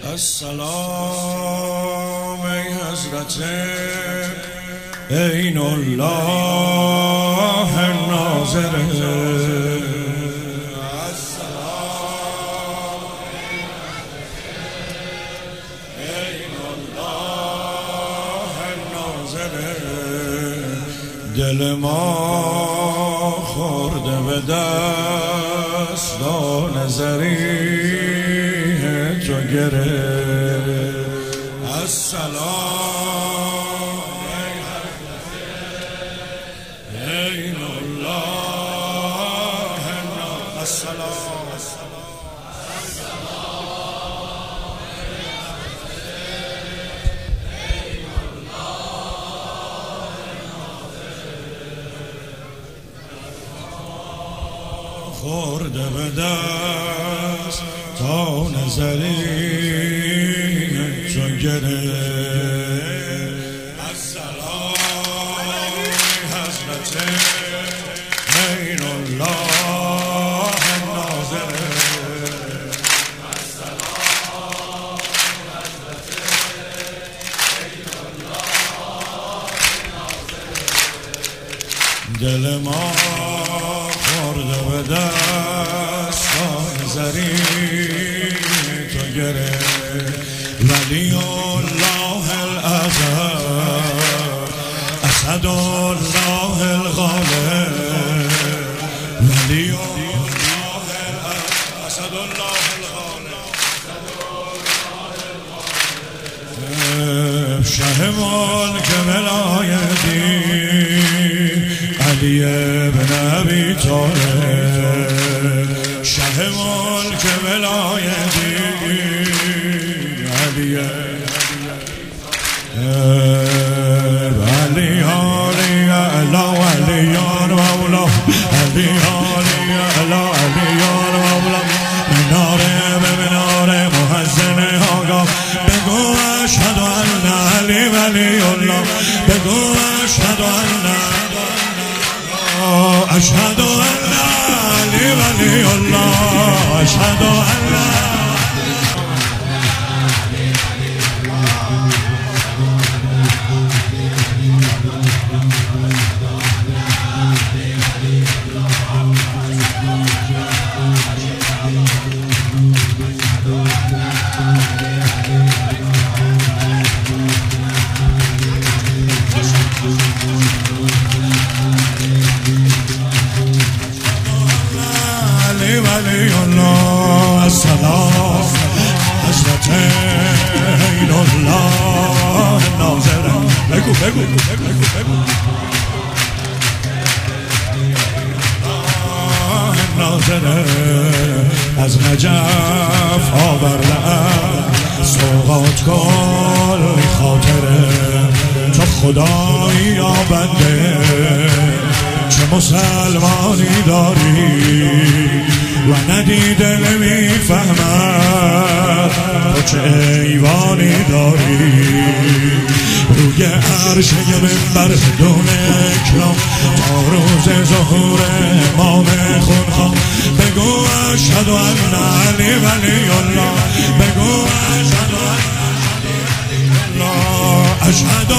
السلام ای حضرت عین الله ناظر. السلام عین الله ناظر. دل ما خورده به دستان ضریح تو گره. السلام عین الله. السلام خورده به دست تا نظری چون گره. السلام حضرت عین الله ناظر. السلام حضرت عین الله ناظر. دل ما خورده به دستان ضریح تو گره. ولی الله الاعظم اسد الله الغالب. ولی الله اسد الله الغالب. شه ملک ولایتی علی ابن ابی طالب. شه ملک ولایتی علی علی علا علیان مولا. علی علا علیان مولا. مناره به مناره محزن آقا بگو اشهد ان علی ولی الله. بگو اشهد ان اشهد ان علی ولی الله. اشهد ان ولی الله. السلام حضرت عین الله ناظر. بگو بگو بگو ناظر. از نجف آوردم سوغات کل خاطره. تو خدایی یا بنده چه مسلمانی داری و ندیده نمیفهمد تو چه ایوانی داری. روی عرش منبر بدون اکرام تا روز ظهور امام خونخواه. بگو اشهد ان علی ولی الله. بگو اشهد ان علی ولی الله. اشهد